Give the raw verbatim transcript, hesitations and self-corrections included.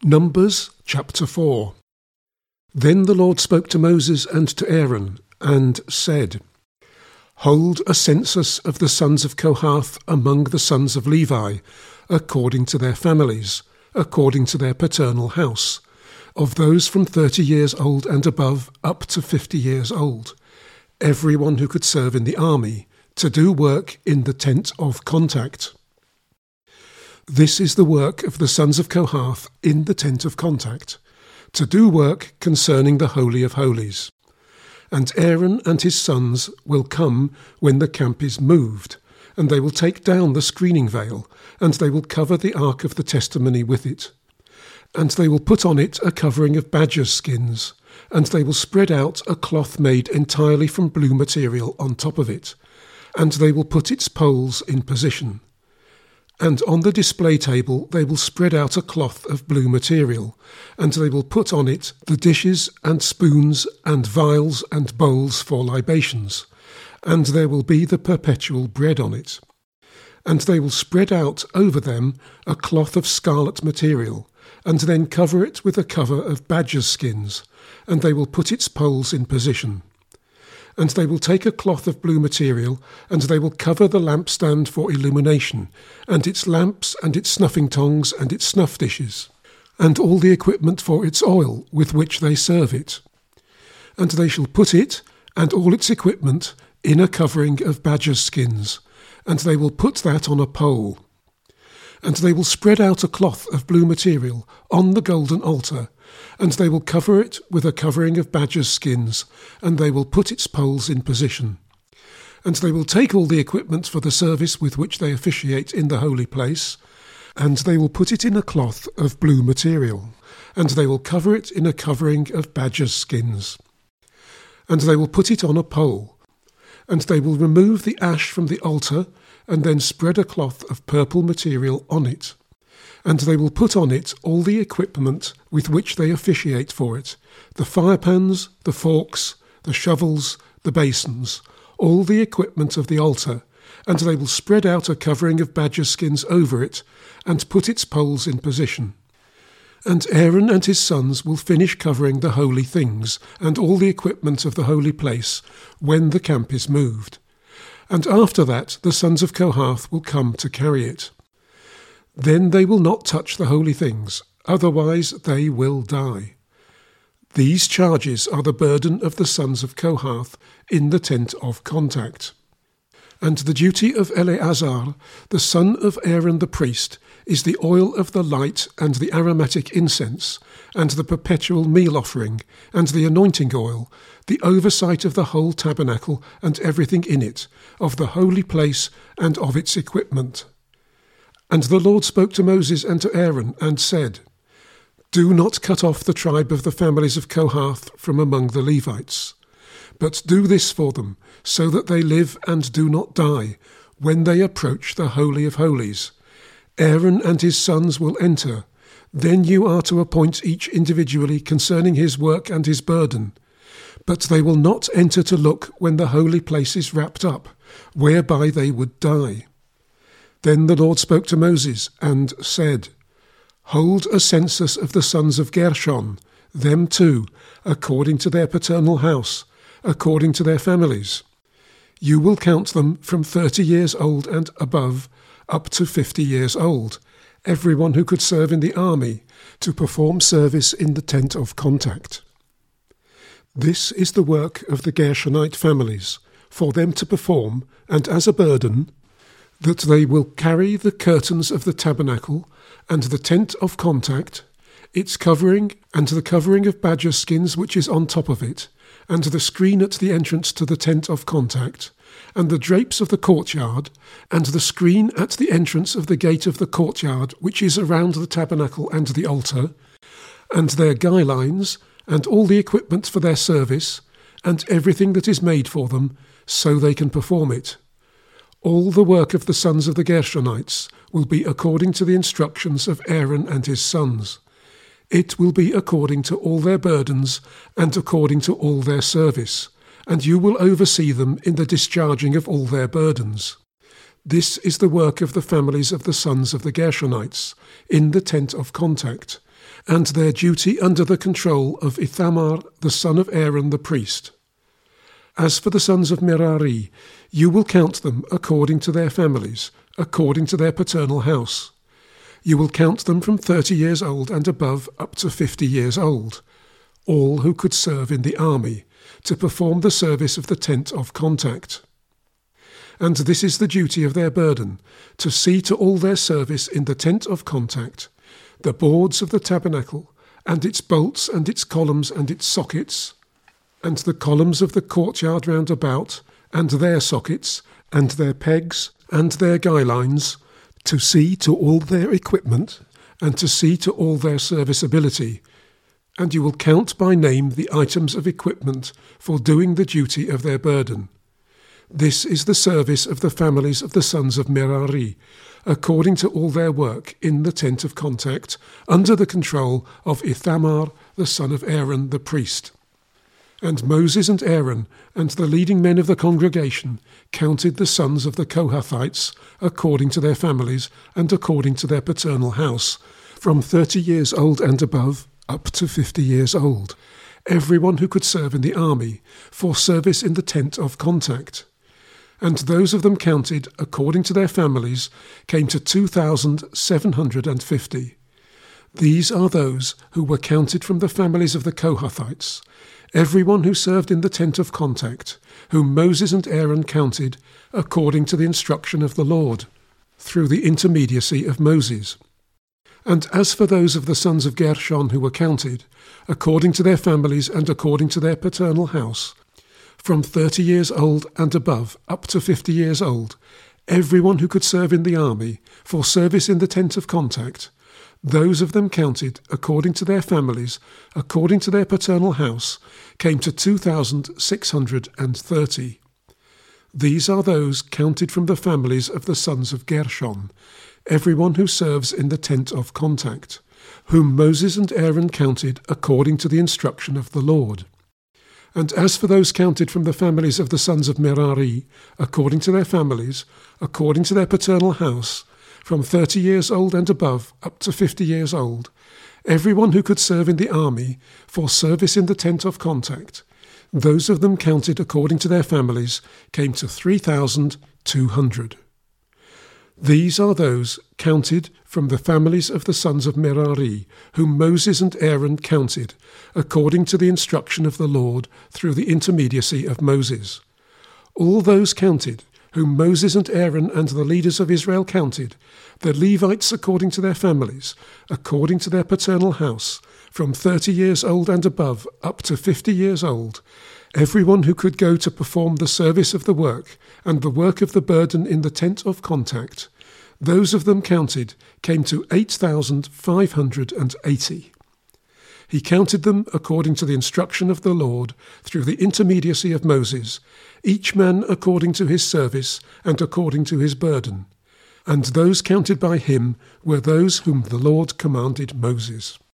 Numbers chapter four. Then the Lord spoke to Moses and to Aaron, and said, Hold a census of the sons of Kohath among the sons of Levi, according to their families, according to their paternal house, of those from thirty years old and above up to fifty years old, everyone who could serve in the army, to do work in the tent of contact. This is the work of the sons of Kohath in the tent of contact, to do work concerning the Holy of Holies. And Aaron and his sons will come when the camp is moved, and they will take down the screening veil, and they will cover the ark of the testimony with it. And they will put on it a covering of badgers' skins, and they will spread out a cloth made entirely from blue material on top of it, and they will put its poles in position. And on the display table they will spread out a cloth of blue material, and they will put on it the dishes and spoons and vials and bowls for libations, and there will be the perpetual bread on it. And they will spread out over them a cloth of scarlet material, and then cover it with a cover of badgers' skins, and they will put its poles in position. And they will take a cloth of blue material, and they will cover the lampstand for illumination, and its lamps, and its snuffing tongs, and its snuff dishes, and all the equipment for its oil with which they serve it. And they shall put it, and all its equipment, in a covering of badgers' skins, and they will put that on a pole. And they will spread out a cloth of blue material on the golden altar, and they will cover it with a covering of badgers' skins, and they will put its poles in position. And they will take all the equipment for the service with which they officiate in the holy place, and they will put it in a cloth of blue material, and they will cover it in a covering of badgers' skins. And they will put it on a pole, and they will remove the ash from the altar, and then spread a cloth of purple material on it. And they will put on it all the equipment with which they officiate for it, the firepans, the forks, the shovels, the basins, all the equipment of the altar, and they will spread out a covering of badger skins over it, and put its poles in position. And Aaron and his sons will finish covering the holy things, and all the equipment of the holy place, when the camp is moved. And after that the sons of Kohath will come to carry it. Then they will not touch the holy things, otherwise they will die. These charges are the burden of the sons of Kohath in the tent of contact. And the duty of Eleazar, the son of Aaron the priest, is the oil of the light and the aromatic incense, and the perpetual meal offering, and the anointing oil, the oversight of the whole tabernacle and everything in it, of the holy place and of its equipment. And the Lord spoke to Moses and to Aaron, and said, Do not cut off the tribe of the families of Kohath from among the Levites, but do this for them, so that they live and do not die, when they approach the Holy of Holies. Aaron and his sons will enter. Then you are to appoint each individually concerning his work and his burden. But they will not enter to look when the holy place is wrapped up, whereby they would die. Then the Lord spoke to Moses, and said, Hold a census of the sons of Gershon, them too, according to their paternal house, according to their families. You will count them from thirty years old and above, up to fifty years old, everyone who could serve in the army, to perform service in the tent of contact. This is the work of the Gershonite families, for them to perform, and as a burden, that they will carry the curtains of the tabernacle, and the tent of contact, its covering, and the covering of badger skins which is on top of it, and the screen at the entrance to the tent of contact, and the drapes of the courtyard, and the screen at the entrance of the gate of the courtyard which is around the tabernacle and the altar, and their guy lines, and all the equipment for their service, and everything that is made for them, so they can perform it. All the work of the sons of the Gershonites will be according to the instructions of Aaron and his sons. It will be according to all their burdens and according to all their service, and you will oversee them in the discharging of all their burdens. This is the work of the families of the sons of the Gershonites, in the tent of contact, and their duty under the control of Ithamar, the son of Aaron the priest. As for the sons of Merari, you will count them according to their families, according to their paternal house. You will count them from thirty years old and above up to fifty years old, all who could serve in the army, to perform the service of the tent of contact. And this is the duty of their burden, to see to all their service in the tent of contact, the boards of the tabernacle, and its bolts and its columns and its sockets, and the columns of the courtyard round about, and their sockets, and their pegs, and their guy lines, to see to all their equipment, and to see to all their serviceability. And you will count by name the items of equipment for doing the duty of their burden. This is the service of the families of the sons of Merari, according to all their work in the tent of contact, under the control of Ithamar, the son of Aaron the priest. And Moses and Aaron and the leading men of the congregation counted the sons of the Kohathites according to their families and according to their paternal house, from thirty years old and above up to fifty years old, everyone who could serve in the army, for service in the tent of contact. And those of them counted according to their families came to two thousand seven hundred and fifty. These are those who were counted from the families of the Kohathites, everyone who served in the tent of contact, whom Moses and Aaron counted according to the instruction of the Lord, through the intermediacy of Moses. And as for those of the sons of Gershon who were counted, according to their families and according to their paternal house, from thirty years old and above up to fifty years old, everyone who could serve in the army, for service in the tent of contact, those of them counted according to their families, according to their paternal house, came to two thousand six hundred and thirty. These are those counted from the families of the sons of Gershon, everyone who serves in the tent of contact, whom Moses and Aaron counted according to the instruction of the Lord. And as for those counted from the families of the sons of Merari, according to their families, according to their paternal house, from thirty years old and above up to fifty years old, everyone who could serve in the army, for service in the tent of contact, those of them counted according to their families came to three thousand two hundred. These are those counted from the families of the sons of Merari, whom Moses and Aaron counted, according to the instruction of the Lord through the intermediacy of Moses. All those counted, whom Moses and Aaron and the leaders of Israel counted, the Levites according to their families, according to their paternal house, from thirty years old and above up to fifty years old, everyone who could go to perform the service of the work and the work of the burden in the tent of contact, those of them counted came to eight thousand five hundred and eighty. He counted them according to the instruction of the Lord through the intermediacy of Moses, each man according to his service and according to his burden. And those counted by him were those whom the Lord commanded Moses.